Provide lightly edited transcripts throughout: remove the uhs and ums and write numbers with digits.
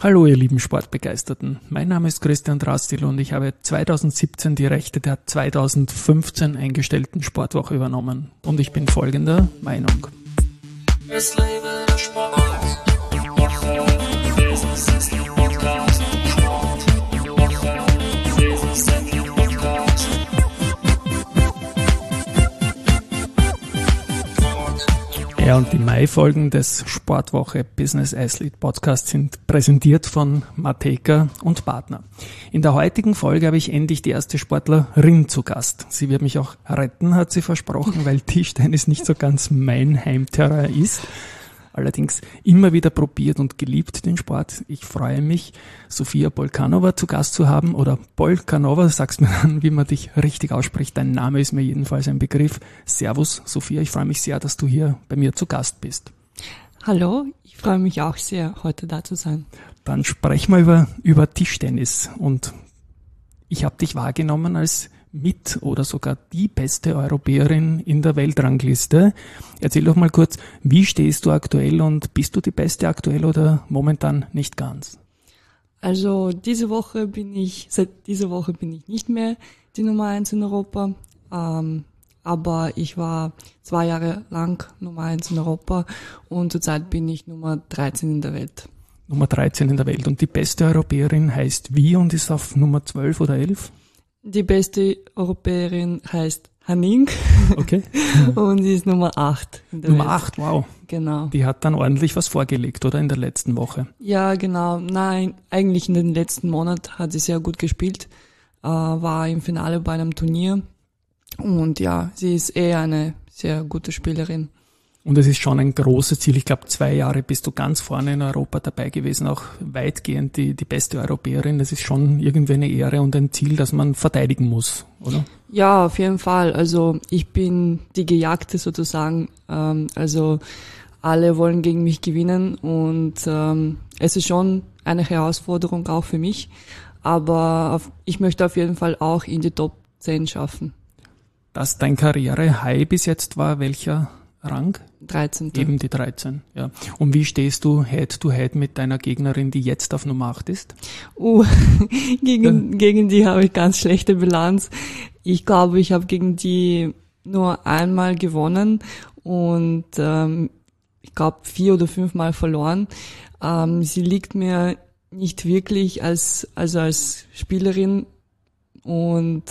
Hallo ihr lieben Sportbegeisterten, mein Name ist Christian Drastil und ich habe 2017 die Rechte der 2015 eingestellten Sportwoche übernommen. Und ich bin folgender Meinung. Es lebe der Sport. Business ist der Podcast. Business ist der Podcast. Ja, und die Mai-Folgen des Sportwoche Business Athlete Podcasts sind präsentiert von Mateka und Partner. In der heutigen Folge habe ich endlich die erste Sportlerin zu Gast. Sie wird mich auch retten, hat sie versprochen, weil Tischtennis nicht so ganz mein Heimterrain ist. Allerdings immer wieder probiert und geliebt den Sport. Ich freue mich, Sofia Polkanova zu Gast zu haben. Oder Polkanova, sagst mir dann, wie man dich richtig ausspricht. Dein Name ist mir jedenfalls ein Begriff. Servus, Sofia, ich freue mich sehr, dass du hier bei mir zu Gast bist. Hallo, ich freue mich auch sehr, heute da zu sein. Dann sprechen wir über Tischtennis. Und ich habe dich wahrgenommen als mit oder sogar die beste Europäerin in der Weltrangliste. Erzähl doch mal kurz, wie stehst du aktuell und bist du die Beste aktuell oder momentan nicht ganz? Also seit dieser Woche bin ich nicht mehr die Nummer 1 in Europa, aber ich war 2 Jahre lang Nummer 1 in Europa und zurzeit bin ich Nummer 13 in der Welt. Nummer 13 in der Welt. Und die beste Europäerin heißt wie und ist auf Nummer 12 oder 11? Die beste Europäerin heißt Hanning. Okay. Und sie ist Nummer 8 in der Nummer Welt. 8, wow. Genau. Die hat dann ordentlich was vorgelegt, oder? In der letzten Woche. Ja, genau. Nein, eigentlich in den letzten Monat hat sie sehr gut gespielt. War im Finale bei einem Turnier. Und ja, sie ist eine sehr gute Spielerin. Und es ist schon ein großes Ziel. Ich glaube, 2 Jahre bist du ganz vorne in Europa dabei gewesen, auch weitgehend die beste Europäerin. Das ist schon irgendwie eine Ehre und ein Ziel, das man verteidigen muss, oder? Ja, auf jeden Fall. Also ich bin die Gejagte sozusagen. Also alle wollen gegen mich gewinnen und es ist schon eine Herausforderung auch für mich. Aber ich möchte auf jeden Fall auch in die Top 10 schaffen. Dass dein Karriere-High bis jetzt war, welcher Rang? 13. Eben die 13, ja. Und wie stehst du Head-to-Head mit deiner Gegnerin, die jetzt auf Nummer 8 ist? Gegen die habe ich ganz schlechte Bilanz. Ich glaube, ich habe gegen die nur einmal gewonnen und ich glaube 4 oder 5 Mal verloren. Sie liegt mir nicht wirklich als Spielerin und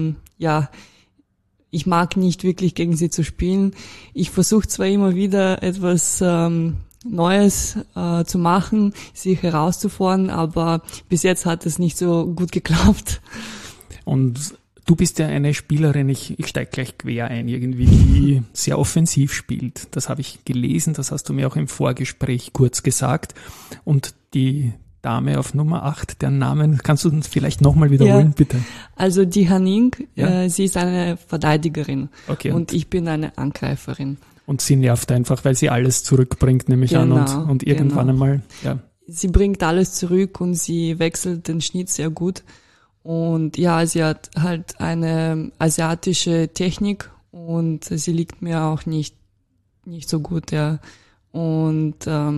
ich mag nicht wirklich gegen sie zu spielen. Ich versuche zwar immer wieder etwas Neues zu machen, sie herauszufordern, aber bis jetzt hat es nicht so gut geklappt. Und du bist ja eine Spielerin, ich steige gleich quer ein, irgendwie, die sehr offensiv spielt. Das habe ich gelesen, das hast du mir auch im Vorgespräch kurz gesagt. Und die Dame auf Nummer 8, deren Namen kannst du uns vielleicht nochmal wiederholen, bitte? Also die Hanning, sie ist eine Verteidigerin, okay, und ich bin eine Angreiferin. Und sie nervt einfach, weil sie alles zurückbringt, nehme ich an, und irgendwann einmal, ja. Sie bringt alles zurück und sie wechselt den Schnitt sehr gut. Und ja, sie hat halt eine asiatische Technik und sie liegt mir auch nicht so gut, ja. Und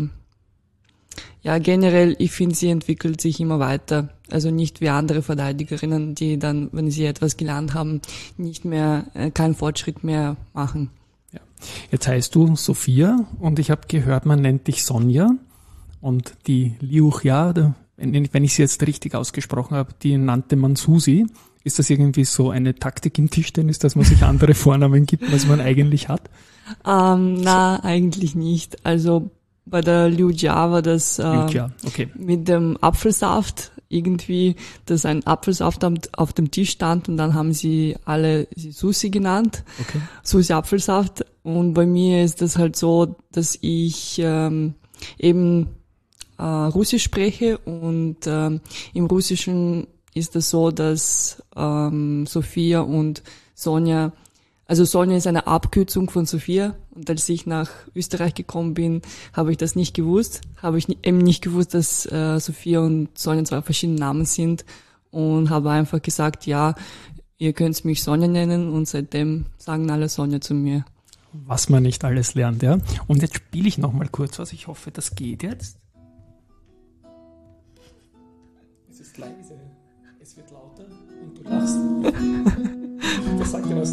generell, ich finde, sie entwickelt sich immer weiter. Also nicht wie andere Verteidigerinnen, die dann, wenn sie etwas gelernt haben, nicht mehr, keinen Fortschritt mehr machen. Ja. Jetzt heißt du Sofia und ich habe gehört, man nennt dich Sonja und die Liu Jia, wenn ich sie jetzt richtig ausgesprochen habe, die nannte man Susi. Ist das irgendwie so eine Taktik im Tischtennis, dass man sich andere Vornamen gibt, als man eigentlich hat? Eigentlich nicht. Also bei der Liu Jia war das okay. Mit dem Apfelsaft irgendwie, dass ein Apfelsaft auf dem Tisch stand und dann haben sie alle sie Susi genannt. Okay. Susi Apfelsaft. Und bei mir ist das halt so, dass ich eben Russisch spreche und im Russischen ist es so, dass Sofia und Sonja, also Sonja ist eine Abkürzung von Sofia, und als ich nach Österreich gekommen bin, habe ich das nicht gewusst. Habe ich eben nicht gewusst, dass Sofia und Sonja 2 verschiedene Namen sind, und habe einfach gesagt, ja, ihr könnt mich Sonja nennen, und seitdem sagen alle Sonja zu mir. Was man nicht alles lernt, ja. Und jetzt spiele ich nochmal kurz was. Ich hoffe, das geht jetzt. Es ist leise, es wird lauter und du lachst. Das sagt ja was.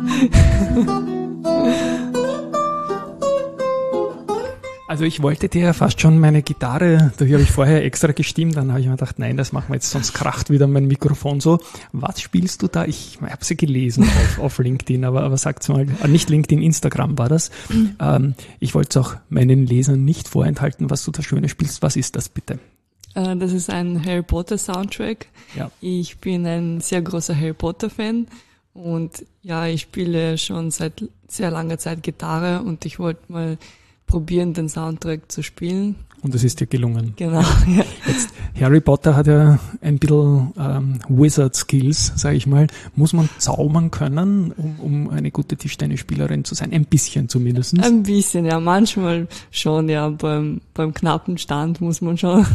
Also ich wollte dir ja fast schon meine Gitarre, die habe ich vorher extra gestimmt, dann habe ich mir gedacht, nein, das machen wir jetzt, sonst kracht wieder mein Mikrofon so. Was spielst du da? Ich habe sie gelesen auf LinkedIn, aber sag's mal, nicht LinkedIn, Instagram war das. Ich wollte es auch meinen Lesern nicht vorenthalten, was du da Schönes spielst. Was ist das bitte? Das ist ein Harry Potter Soundtrack. Ja. Ich bin ein sehr großer Harry Potter Fan und ja, ich spiele schon seit sehr langer Zeit Gitarre und ich wollte mal probieren, den Soundtrack zu spielen. Und es ist dir gelungen. Genau, ja. Jetzt, Harry Potter hat ja ein bisschen Wizard-Skills, sage ich mal. Muss man zaubern können, um eine gute Tischtennisspielerin zu sein? Ein bisschen zumindest. Ein bisschen, ja, manchmal schon, ja. Beim knappen Stand muss man schon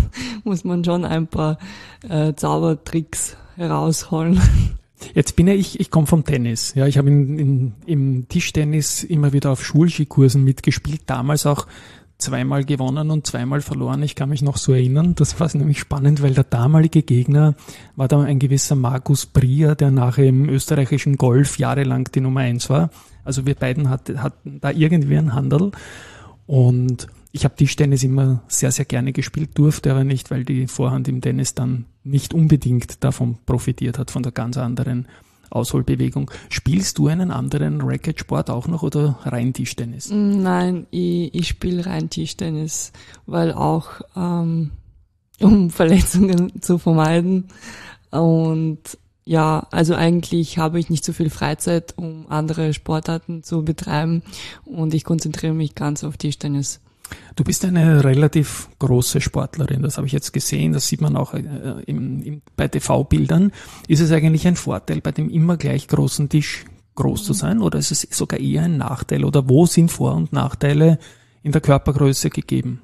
ein paar Zaubertricks herausholen. Jetzt bin ja ich komme vom Tennis. Ja, ich habe im Tischtennis immer wieder auf Schulskikursen mitgespielt, damals auch zweimal gewonnen und zweimal verloren. Ich kann mich noch so erinnern. Das war nämlich spannend, weil der damalige Gegner war da ein gewisser Markus Brier, der nachher im österreichischen Golf jahrelang die Nummer 1 war. Also wir beiden hatten da irgendwie einen Handel. Und ich habe Tischtennis immer sehr, sehr gerne gespielt, durfte aber nicht, weil die Vorhand im Tennis dann nicht unbedingt davon profitiert hat, von der ganz anderen Ausholbewegung. Spielst du einen anderen Racketsport auch noch oder rein Tischtennis? Nein, ich spiele rein Tischtennis, weil auch um Verletzungen zu vermeiden. Und ja, also eigentlich habe ich nicht so viel Freizeit, um andere Sportarten zu betreiben und ich konzentriere mich ganz auf Tischtennis. Du bist eine relativ große Sportlerin, das habe ich jetzt gesehen, das sieht man auch bei TV-Bildern. Ist es eigentlich ein Vorteil, bei dem immer gleich großen Tisch groß zu sein, oder ist es sogar eher ein Nachteil, oder wo sind Vor- und Nachteile in der Körpergröße gegeben?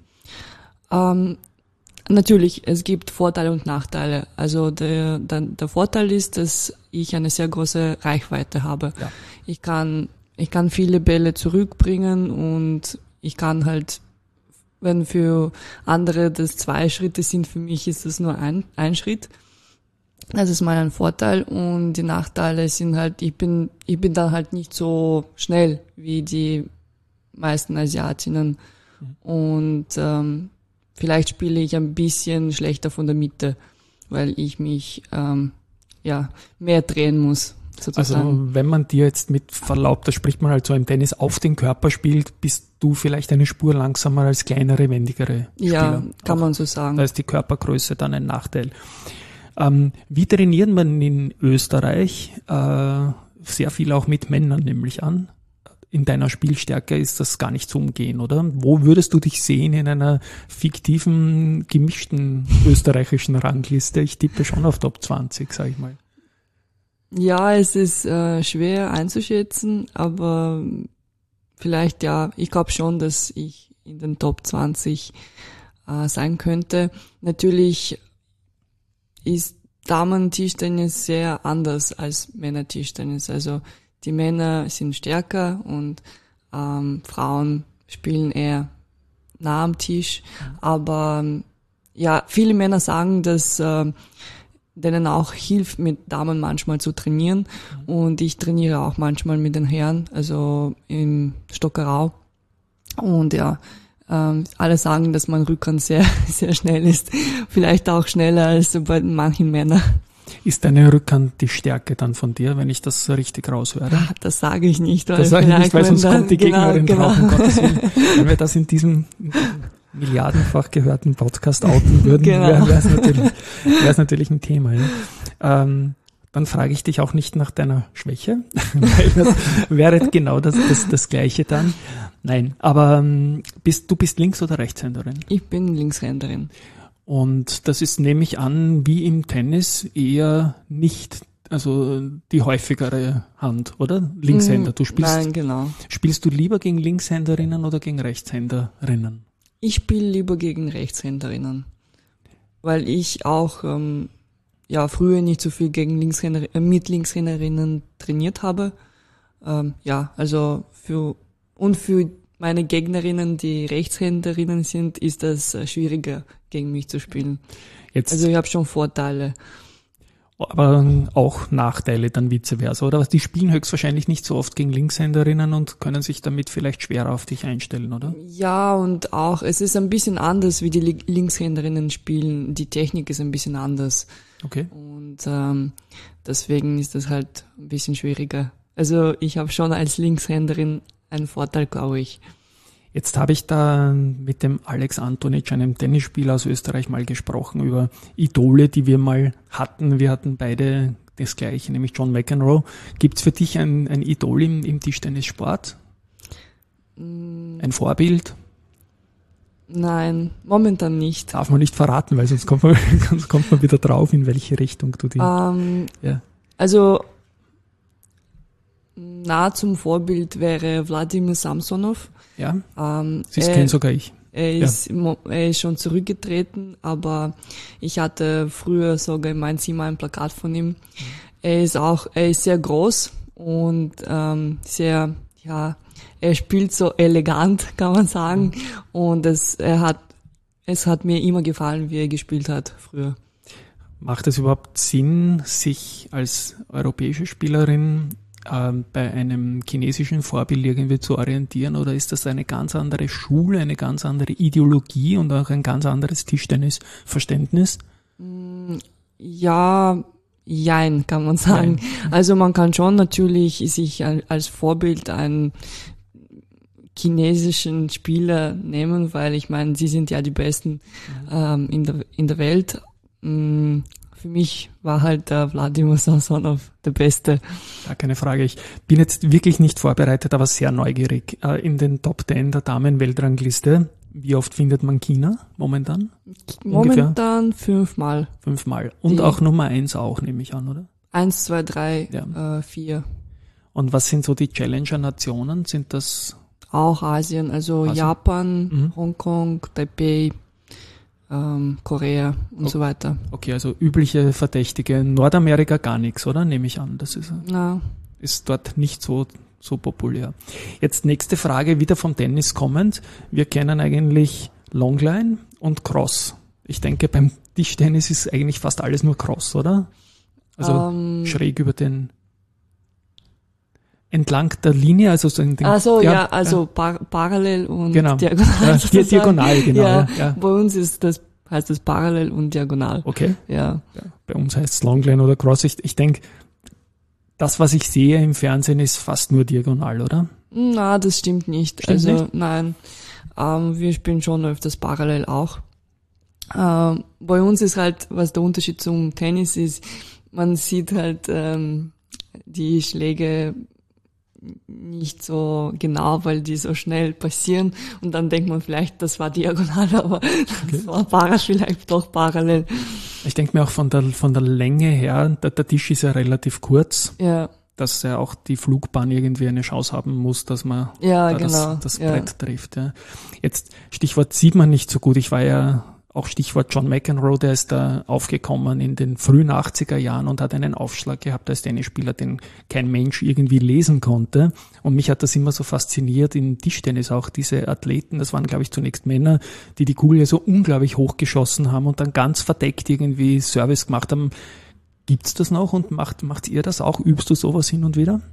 Natürlich, es gibt Vorteile und Nachteile. Also der Vorteil ist, dass ich eine sehr große Reichweite habe. Ja. Ich kann viele Bälle zurückbringen und ich kann halt, wenn für andere das 2 Schritte sind, für mich ist das nur ein Schritt. Das ist mal ein Vorteil, und die Nachteile sind halt, ich bin dann halt nicht so schnell wie die meisten Asiatinnen, und vielleicht spiele ich ein bisschen schlechter von der Mitte, weil ich mich mehr drehen muss, sozusagen. Also wenn man dir jetzt mit Verlaub, das spricht man halt so im Tennis, auf den Körper spielt, bist du vielleicht eine Spur langsamer als kleinere, wendigere Spieler. Ja, kann man so sagen. Da ist die Körpergröße dann ein Nachteil. Wie trainiert man in Österreich? Sehr viel auch mit Männern, nämlich an. In deiner Spielstärke ist das gar nicht zu umgehen, oder? Wo würdest du dich sehen in einer fiktiven, gemischten österreichischen Rangliste? Ich tippe schon auf Top 20, sag ich mal. Ja, es ist schwer einzuschätzen, aber vielleicht, ja, ich glaube schon, dass ich in den Top 20 sein könnte. Natürlich ist Damen-Tischtennis sehr anders als Männer-Tischtennis. Also die Männer sind stärker und Frauen spielen eher nah am Tisch. Aber ja, viele Männer sagen, dass denen auch hilft, mit Damen manchmal zu trainieren. Und ich trainiere auch manchmal mit den Herren, also im Stockerau. Und ja, alle sagen, dass mein Rückhand sehr, sehr schnell ist. Vielleicht auch schneller als bei manchen Männern. Ist deine Rückhand die Stärke dann von dir, wenn ich das richtig raushöre? Das sage ich nicht. Das sage ich nicht, weil sonst kommt die Gegnerin drauf, um Gottes Willen. Wenn wir das in diesem milliardenfach gehörten Podcast outen würden, wäre es natürlich ein Thema. Ja. Dann frage ich dich auch nicht nach deiner Schwäche, weil das wäre genau das Gleiche dann. Nein, aber du bist Links- oder Rechtshänderin? Ich bin Linkshänderin. Und das ist, nehme ich an, wie im Tennis eher nicht, also die häufigere Hand, oder? Linkshänder. Du spielst. Nein, genau. Spielst du lieber gegen Linkshänderinnen oder gegen Rechtshänderinnen? Ich spiele lieber gegen Rechtshänderinnen, weil ich auch früher nicht so viel gegen mit Linkshänderinnen trainiert habe. Also für meine Gegnerinnen, die Rechtshänderinnen sind, ist das schwieriger, gegen mich zu spielen. Jetzt, Also ich habe schon Vorteile. aber auch Nachteile dann vice versa, oder? Die spielen höchstwahrscheinlich nicht so oft gegen Linkshänderinnen und können sich damit vielleicht schwerer auf dich einstellen, oder? Ja, und auch, es ist ein bisschen anders, wie die Linkshänderinnen spielen. Die Technik ist ein bisschen anders. Okay. Und deswegen ist das halt ein bisschen schwieriger. Also ich habe schon als Linkshänderin einen Vorteil, glaube ich. Jetzt habe ich da mit dem Alex Antonic, einem Tennisspieler aus Österreich, mal gesprochen über Idole, die wir mal hatten. Wir hatten beide das Gleiche, nämlich John McEnroe. Gibt es für dich ein Idol im Tischtennissport? Ein Vorbild? Nein, momentan nicht. Darf man nicht verraten, weil sonst kommt man wieder drauf, in welche Richtung du die... Ja. Also nah zum Vorbild wäre Wladimir Samsonov. Ja, das kenne sogar ich. Er ist schon zurückgetreten, aber ich hatte früher sogar in meinem Zimmer ein Plakat von ihm. Er ist sehr groß und sehr, ja, er spielt so elegant, kann man sagen. Und es hat mir immer gefallen, wie er gespielt hat früher. Macht es überhaupt Sinn, sich als europäische Spielerin bei einem chinesischen Vorbild irgendwie zu orientieren, oder ist das eine ganz andere Schule, eine ganz andere Ideologie und auch ein ganz anderes Tischtennisverständnis? Ja, jein, kann man sagen. Nein. Also man kann schon natürlich sich als Vorbild einen chinesischen Spieler nehmen, weil ich meine, sie sind ja die Besten in der Welt. Für mich war halt der Wladimir Samsonov der Beste. Ja, keine Frage. Ich bin jetzt wirklich nicht vorbereitet, aber sehr neugierig. In den Top 10 der Damen-Weltrangliste, wie oft findet man China momentan? Momentan 5-mal. 5-mal. Und auch Nummer 1 auch, nehme ich an, oder? 1, 2, 3, 4. Und was sind so die Challenger-Nationen? Sind das? Auch Asien, also Japan, Hongkong, Taipei, Korea und so weiter. Okay, also übliche Verdächtige. Nordamerika gar nichts, oder? Nehme ich an. Das ist dort nicht so populär. Jetzt nächste Frage, wieder vom Tennis kommend. Wir kennen eigentlich Longline und Cross. Ich denke, beim Tischtennis ist eigentlich fast alles nur Cross, oder? Also schräg über den... Entlang der Linie, also so in den, parallel und genau. diagonal. Ja, diagonal, genau. Ja. Bei uns heißt es parallel und diagonal. Okay. Ja. Bei uns heißt es Longline oder Cross. Ich denke, das, was ich sehe im Fernsehen, ist fast nur diagonal, oder? Na, das stimmt nicht. Stimmt nicht? Nein, wir spielen schon öfters parallel auch. Bei uns ist halt, was der Unterschied zum Tennis ist, man sieht halt die Schläge nicht so genau, weil die so schnell passieren und dann denkt man vielleicht, das war diagonal, aber das war vielleicht doch parallel. Ich denke mir auch von der Länge her, der Tisch ist ja relativ kurz, ja, dass ja auch die Flugbahn irgendwie eine Chance haben muss, dass man das Brett trifft. Ja. Jetzt Stichwort sieht man nicht so gut. Ich war ja auch Stichwort John McEnroe, der ist da aufgekommen in den frühen 80er Jahren und hat einen Aufschlag gehabt als Tennisspieler, den kein Mensch irgendwie lesen konnte. Und mich hat das immer so fasziniert im Tischtennis auch, diese Athleten, das waren glaube ich zunächst Männer, die Kugel ja so unglaublich hochgeschossen haben und dann ganz verdeckt irgendwie Service gemacht haben. Gibt's das noch und macht ihr das auch? Übst du sowas hin und wieder?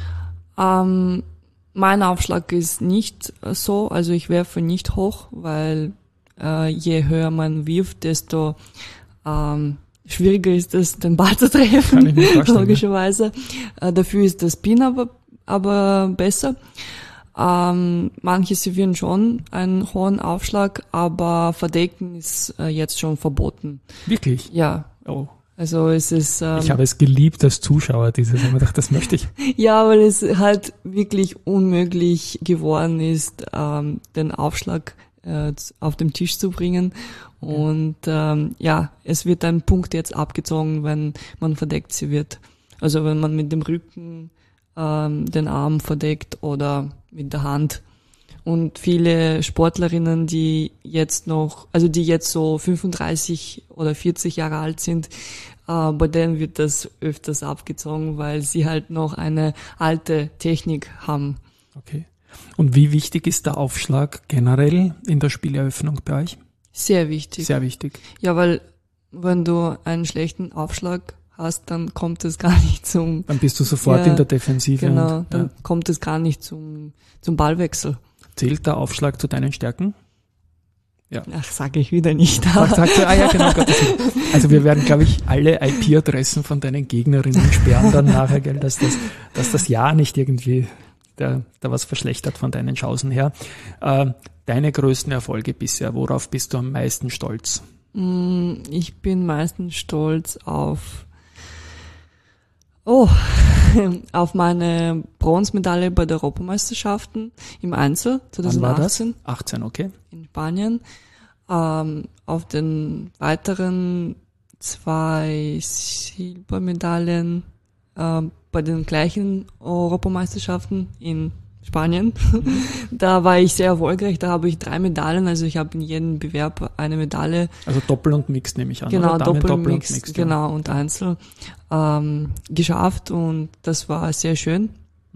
Mein Aufschlag ist nicht so, also ich werfe nicht hoch, weil je höher man wirft, desto schwieriger ist es, den Ball zu treffen, kann ich mir vorstellen, logischerweise. Dafür ist das Spin aber besser. Manche servieren schon einen hohen Aufschlag, aber Verdecken ist jetzt schon verboten. Wirklich? Ja. Oh. Also es ist... ich habe es geliebt als Zuschauer, ich habe mir gedacht, das möchte ich. Ja, weil es halt wirklich unmöglich geworden ist, den Aufschlag auf dem Tisch zu bringen. Und es wird ein Punkt jetzt abgezogen, wenn man verdeckt sie wird. Also wenn man mit dem Rücken den Arm verdeckt oder mit der Hand. Und viele Sportlerinnen, die jetzt so 35 oder 40 Jahre alt sind, bei denen wird das öfters abgezogen, weil sie halt noch eine alte Technik haben. Okay. Und wie wichtig ist der Aufschlag generell in der Spieleröffnung bei euch? Sehr wichtig. Sehr wichtig. Ja, weil wenn du einen schlechten Aufschlag hast, dann kommt es gar nicht zum... Dann bist du sofort in der Defensive. Genau, und, dann kommt es gar nicht zum Ballwechsel. Zählt der Aufschlag zu deinen Stärken? Ach, sage ich wieder nicht. Sagst du, ja, genau. Also wir werden, glaube ich, alle IP-Adressen von deinen Gegnerinnen sperren dann nachher, gell, dass das ja nicht irgendwie da was verschlechtert von deinen Chancen her. Deine größten Erfolge bisher, worauf bist du am meisten stolz? Ich bin meistens stolz auf meine Bronzemedaille bei der Europameisterschaften im Einzel 2018. Wann war das? 18, okay. In Spanien. Auf den weiteren 2 Silbermedaillen bei den gleichen Europameisterschaften in Spanien. Da war ich sehr erfolgreich, da habe ich 3 Medaillen, also ich habe in jedem Bewerb eine Medaille. Also Doppel und Mixed nehme ich an, genau, oder? Doppel und Mixed, Mixed, genau, und Einzel geschafft und das war sehr schön.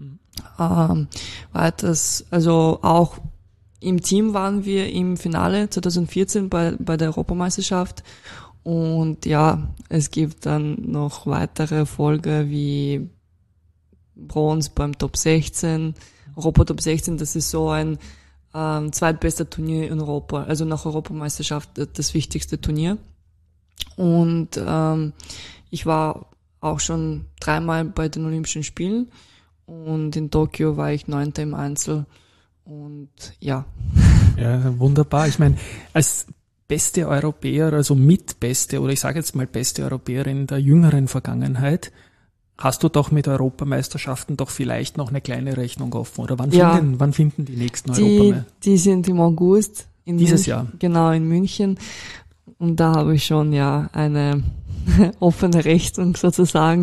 Weiters, also auch im Team waren wir im Finale 2014 bei der Europameisterschaft und ja, es gibt dann noch weitere Erfolge wie Bronze beim Top 16, Europa Top 16, das ist so ein zweitbester Turnier in Europa, also nach Europameisterschaft das wichtigste Turnier. Und ich war auch schon 3-mal bei den Olympischen Spielen und in Tokio war ich 9. im Einzel und ja. Ja, wunderbar. Ich meine, als beste Europäer, also mitbeste oder ich sage jetzt mal beste Europäerin der jüngeren Vergangenheit, hast du doch mit Europameisterschaften doch vielleicht noch eine kleine Rechnung offen, oder wann finden die nächsten Europameisterschaften? Die sind im August. Dieses Jahr? Genau, in München. Und da habe ich schon ja eine offene Rechnung sozusagen.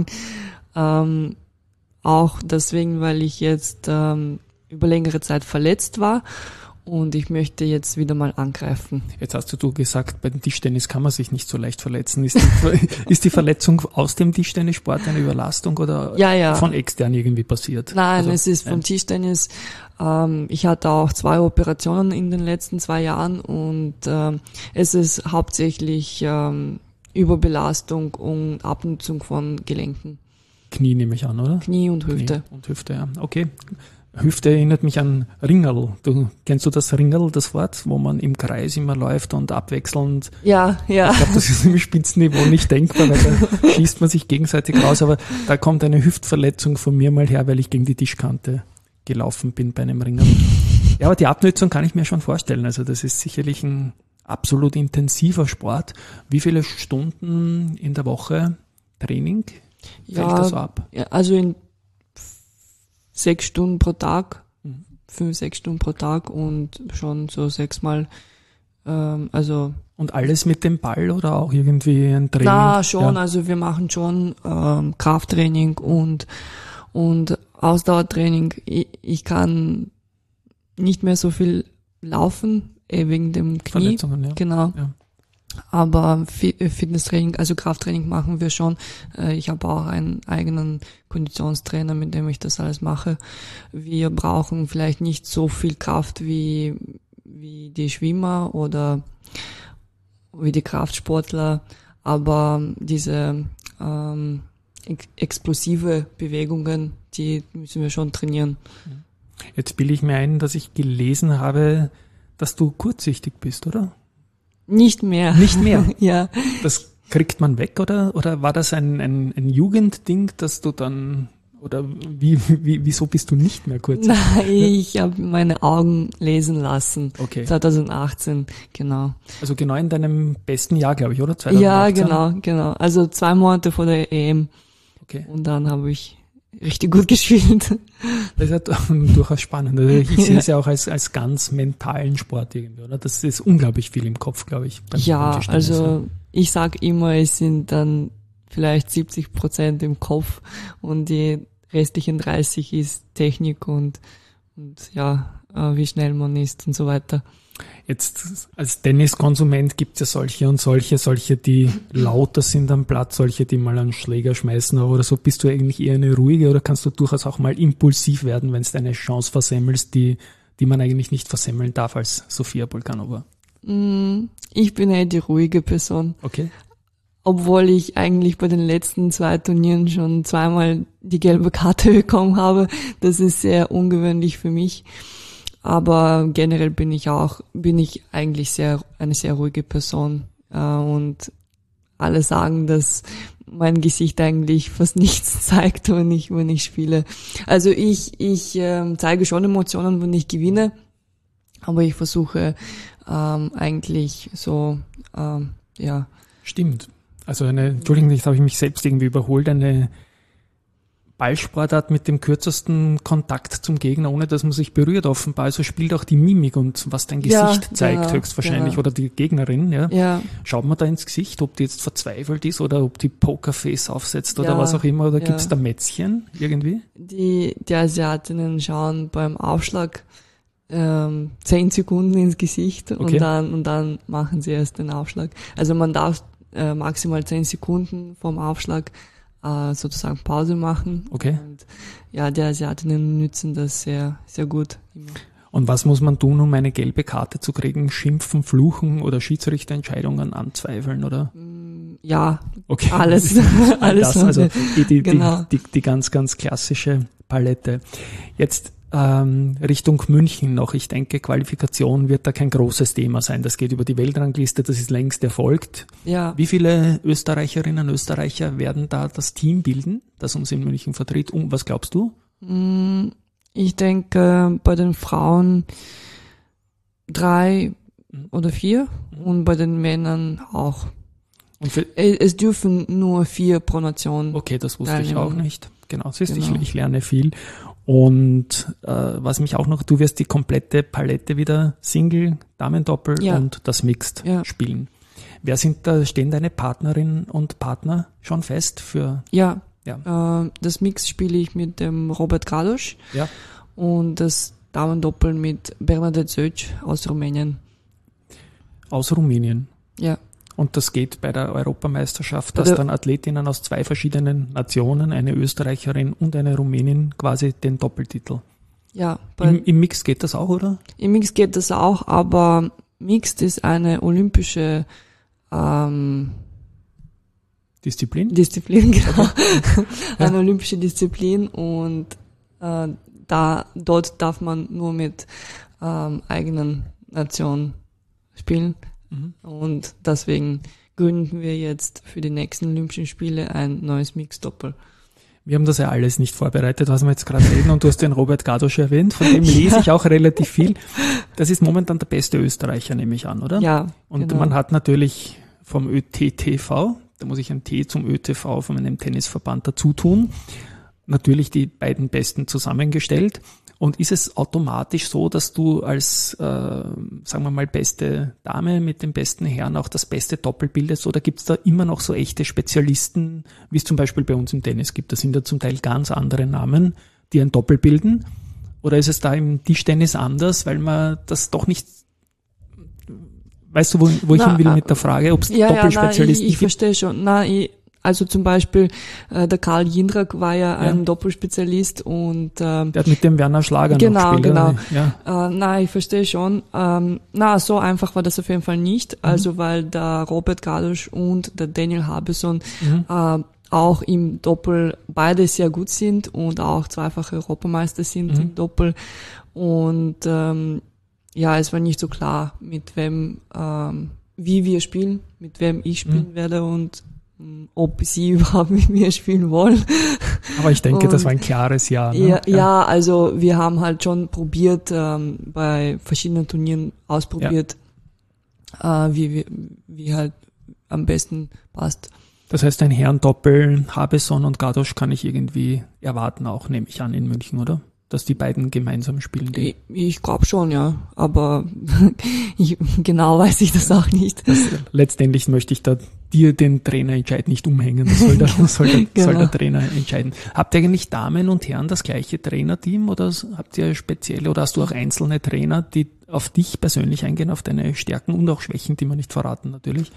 Auch deswegen, weil ich jetzt über längere Zeit verletzt war und ich möchte jetzt wieder mal angreifen. Jetzt hast du gesagt, bei dem Tischtennis kann man sich nicht so leicht verletzen. Ist die Verletzung aus dem Tischtennissport eine Überlastung oder von extern irgendwie passiert? Nein, also, es ist vom Tischtennis. Ich hatte auch 2 Operationen in den letzten 2 Jahren und es ist hauptsächlich Überbelastung und Abnutzung von Gelenken. Knie nehme ich an, oder? Knie und Hüfte. Knie und Hüfte, ja. Okay. Hüfte erinnert mich an Ringerl. Kennst du das Ringerl, das Wort, wo man im Kreis immer läuft und abwechselnd? Ja. Ich glaube, das ist im Spitzenniveau nicht denkbar, weil da schießt man sich gegenseitig raus, aber da kommt eine Hüftverletzung von mir mal her, weil ich gegen die Tischkante gelaufen bin bei einem Ringerl. Ja, aber die Abnutzung kann ich mir schon vorstellen. Also das ist sicherlich ein absolut intensiver Sport. Wie viele Stunden in der Woche Training fällt das so ab? Ja, also in 6 Stunden pro Tag, 5-6 Stunden pro Tag und schon so 6-mal, also. Und alles mit dem Ball oder auch irgendwie ein Training? Na, schon, ja. Also wir machen schon Krafttraining und Ausdauertraining. Ich kann nicht mehr so viel laufen, wegen dem Knie. Verletzungen, ja. Genau. Ja. Aber Fitnesstraining, also Krafttraining machen wir schon. Ich habe auch einen eigenen Konditionstrainer, mit dem ich das alles mache. Wir brauchen vielleicht nicht so viel Kraft wie die Schwimmer oder wie die Kraftsportler, aber diese explosive Bewegungen, die müssen wir schon trainieren. Jetzt bilde ich mir ein, dass ich gelesen habe, dass du kurzsichtig bist, oder? Nicht mehr. Nicht mehr? Ja. Das kriegt man weg, oder? Oder war das ein Jugendding, dass du dann, oder wieso bist du nicht mehr kurzsichtig? Nein, ich habe meine Augen lesen lassen. Okay. 2018, genau. Also genau in deinem besten Jahr, glaube ich, oder? 2018? Ja, genau. Also 2 Monate vor der EM. Okay. Und dann habe ich richtig gut gespielt. Das ist ja durchaus spannend. Also ich sehe es ja auch als ganz mentalen Sport irgendwie, oder? Das ist unglaublich viel im Kopf, glaube ich. Ja, also ich sag immer, es sind dann vielleicht 70% im Kopf und die restlichen 30 ist Technik und ja, wie schnell man ist und so weiter. Jetzt als Tenniskonsument gibt es ja solche, die lauter sind am Platz, solche, die mal einen Schläger schmeißen oder so. Bist du eigentlich eher eine ruhige oder kannst du durchaus auch mal impulsiv werden, wenn du eine Chance versemmelst, die man eigentlich nicht versemmeln darf als Sofia Polgánova? Ich bin eher die ruhige Person. Okay. Obwohl ich eigentlich bei den letzten 2 Turnieren schon 2-mal die gelbe Karte bekommen habe. Das ist sehr ungewöhnlich für mich. Aber generell bin ich eigentlich eine sehr ruhige Person. Und alle sagen, dass mein Gesicht eigentlich fast nichts zeigt, wenn ich spiele. Also ich zeige schon Emotionen, wenn ich gewinne. Aber ich versuche eigentlich so, ja. Stimmt. Also Entschuldigung, jetzt habe ich mich selbst irgendwie überholt, eine Ballsportart mit dem kürzesten Kontakt zum Gegner, ohne dass man sich berührt offenbar. Also spielt auch die Mimik und was dein Gesicht zeigt, genau, höchstwahrscheinlich, genau. oder die Gegnerin. Ja. Ja, Schaut man da ins Gesicht, ob die jetzt verzweifelt ist oder ob die Pokerface aufsetzt oder Ja, was auch immer, oder ja. gibt's da Mätzchen irgendwie? die Asiatinnen schauen beim Aufschlag 10 Sekunden ins Gesicht Okay. und dann machen sie erst den Aufschlag. Also man darf maximal 10 Sekunden vom Aufschlag sozusagen Pause machen. Okay. Und ja, die Asiatinnen nützen das sehr, sehr gut. Und was muss man tun, um eine gelbe Karte zu kriegen? Schimpfen, fluchen oder Schiedsrichterentscheidungen anzweifeln, oder? Ja, Okay. alles. All alles. das, also Genau. die ganz, ganz klassische Palette. Jetzt Richtung München noch. Ich denke, Qualifikation wird da kein großes Thema sein. Das geht über die Weltrangliste, das ist längst erfolgt. Ja. Wie viele Österreicherinnen und Österreicher werden da das Team bilden, das uns in München vertritt? Was glaubst du? Ich denke, bei den Frauen 3 oder 4 und bei den Männern auch. Und für, Es dürfen nur 4 pro Nation. okay, das wusste ich Teilnehmer. auch nicht. Genau, siehst du, Genau. ich lerne viel. Und was mich auch noch, du wirst die komplette Palette wieder Single, Damendoppel Ja. und das Mixed Ja. spielen. Stehen deine Partnerinnen und Partner schon fest für, Ja, ja, das Mix spiele ich mit dem Robert Gadosch ja, und das Damendoppel mit Bernadette Söc aus Rumänien. aus Rumänien. Ja, Und das geht bei der Europameisterschaft, Bei dass der- dann Athletinnen aus 2 verschiedenen Nationen, eine Österreicherin und eine Rumänin, quasi den Doppeltitel. ja. Im Mix geht das auch, oder? Im Mix geht das auch, aber Mixed ist eine olympische Disziplin? Disziplin, genau. Eine olympische Disziplin und dort darf man nur mit eigenen Nationen spielen. Mhm. Und deswegen gründen wir jetzt für die nächsten Olympischen Spiele ein neues Mixdoppel. Wir haben das ja alles nicht vorbereitet, was wir jetzt gerade reden, und du hast den Robert Gadosch erwähnt, von dem lese ich auch relativ viel. Das ist momentan der beste Österreicher, nehme ich an, oder? Ja, Und genau. man hat natürlich vom ÖTTV, da muss ich ein T zum ÖTV von einem Tennisverband dazu tun, natürlich die beiden Besten zusammengestellt. Und ist es automatisch so, dass du als, sagen wir mal, beste Dame mit dem besten Herrn auch das beste Doppel bildest? Oder gibt es da immer noch so echte Spezialisten, wie es zum Beispiel bei uns im Tennis gibt? Das sind ja zum Teil ganz andere Namen, die ein Doppel bilden. Oder ist es da im Tischtennis anders, weil man das doch nicht, weißt du, wo ich hin will mit der Frage, ob es Doppelspezialisten ich gibt? verstehe schon. Also zum Beispiel der Karl Jindrak war ja ein Doppelspezialist und Der hat mit dem Werner Schlager Genau, noch gespielt. genau. oder? Ja. ich verstehe schon. So einfach war das auf jeden Fall nicht. Also weil der Robert Gadosch und der Daniel Harbison auch im Doppel beide sehr gut sind und auch zweifache Europameister sind im Doppel. Und es war nicht so klar, mit wem, wie wir spielen, mit wem ich spielen werde und ob sie überhaupt mit mir spielen wollen. Aber ich denke, das Und- war ein klares Ja. Ne? Ja, also wir haben halt schon probiert, bei verschiedenen Turnieren ausprobiert, wie halt am besten passt. Das heißt, ein Herrendoppel, Harbison und Gadosch kann ich irgendwie erwarten, auch nehme ich an, in München, oder? dass die beiden gemeinsam spielen? Ich glaube schon, ja. Aber genau weiß ich das auch nicht. Letztendlich möchte ich da dir den Trainerentscheid nicht umhängen. Das soll der Trainer entscheiden. Habt ihr eigentlich Damen und Herren das gleiche Trainerteam oder habt ihr spezielle oder hast du auch einzelne Trainer, die auf dich persönlich eingehen, auf deine Stärken und auch Schwächen, die wir nicht verraten natürlich?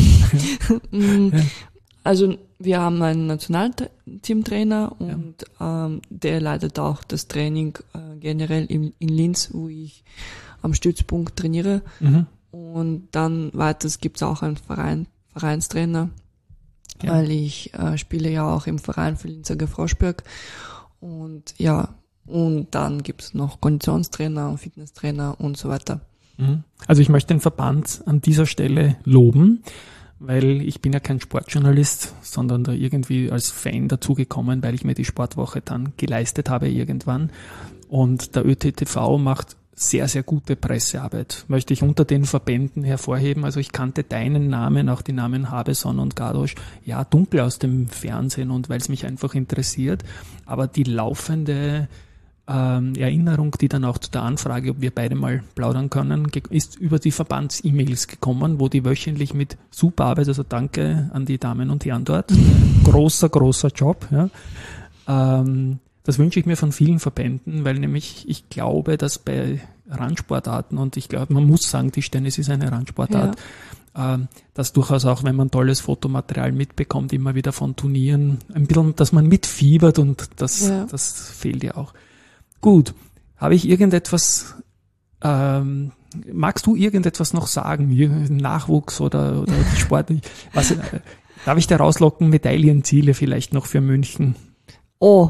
Also wir haben einen Nationalteamtrainer und der leitet auch das Training generell in Linz, wo ich am Stützpunkt trainiere. Und dann weiters gibt's auch einen Vereinstrainer, weil ich spiele ja auch im Verein für Linzer Gefroschberg. Und dann gibt's noch Konditionstrainer und Fitnesstrainer und so weiter. Also ich möchte den Verband an dieser Stelle loben, weil ich bin ja kein Sportjournalist, sondern da irgendwie als Fan dazugekommen, weil ich mir die Sportwoche dann geleistet habe irgendwann. Und der ÖTTV macht sehr, sehr gute Pressearbeit. Möchte ich unter den Verbänden hervorheben. Also ich kannte deinen Namen, auch die Namen Habeson und Gadosch, ja, dunkel aus dem Fernsehen und weil es mich einfach interessiert. Aber die laufende Erinnerung, die dann auch zu der Anfrage, ob wir beide mal plaudern können, ist über die Verbands-E-Mails gekommen, wo die wöchentlich mit super Arbeit, also danke an die Damen und Herren dort, großer Job. Ja. Das wünsche ich mir von vielen Verbänden, weil nämlich ich glaube, dass bei Randsportarten, und ich glaube, man muss sagen, Tischtennis ist eine Randsportart, dass durchaus auch, wenn man tolles Fotomaterial mitbekommt, immer wieder von Turnieren, ein bisschen, dass man mitfiebert und das fehlt ja auch. Gut, habe ich irgendetwas, magst du irgendetwas noch sagen? Nachwuchs oder Sport? Darf ich da rauslocken, Medaillenziele vielleicht noch für München? Oh,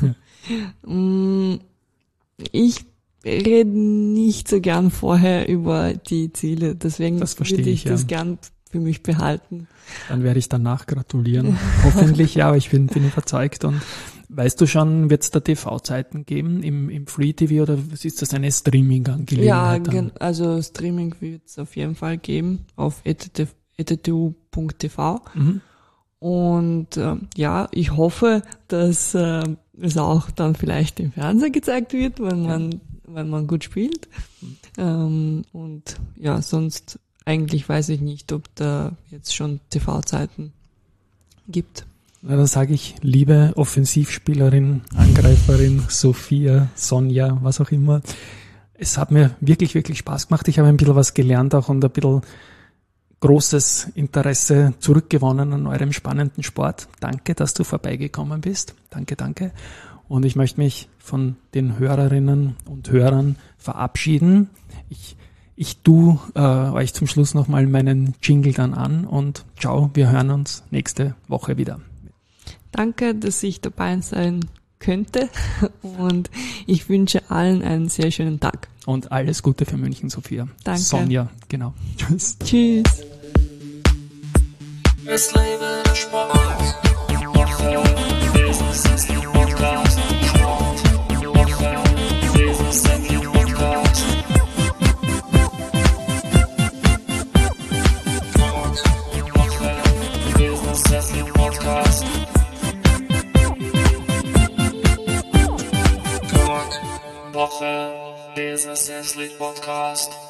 ich rede nicht so gern vorher über die Ziele, deswegen würde ich das gern für mich behalten. Dann werde ich danach gratulieren. Hoffentlich, ja, aber ich bin überzeugt. Und weißt du schon, wird es da TV-Zeiten geben im Free TV oder ist das eine Streaming-Angelegenheit? Ja, also Streaming wird es auf jeden Fall geben auf ettu.tv. Und ich hoffe, dass es auch dann vielleicht im Fernsehen gezeigt wird, wenn man gut spielt. Und ja, sonst eigentlich weiß ich nicht, ob da jetzt schon TV-Zeiten gibt. Na, dann sage ich, liebe Offensivspielerin, Angreiferin, Sophia, Sonja, was auch immer. Es hat mir wirklich, wirklich Spaß gemacht. Ich habe ein bisschen was gelernt auch und ein bisschen großes Interesse zurückgewonnen an eurem spannenden Sport. Danke, dass du vorbeigekommen bist. Danke. Und ich möchte mich von den Hörerinnen und Hörern verabschieden. Ich tue euch zum Schluss nochmal meinen Jingle dann an und ciao, wir hören uns nächste Woche wieder. Danke, dass ich dabei sein könnte und ich wünsche allen einen sehr schönen Tag. Und alles Gute für München, Sophia. Danke. Sonja, genau. Tschüss. Tschüss. Es lebe der Sport. Business Athlete Podcast. Sport. Business Athlete Podcast. Business Athlete Podcast. Woche Business Athlete Podcast.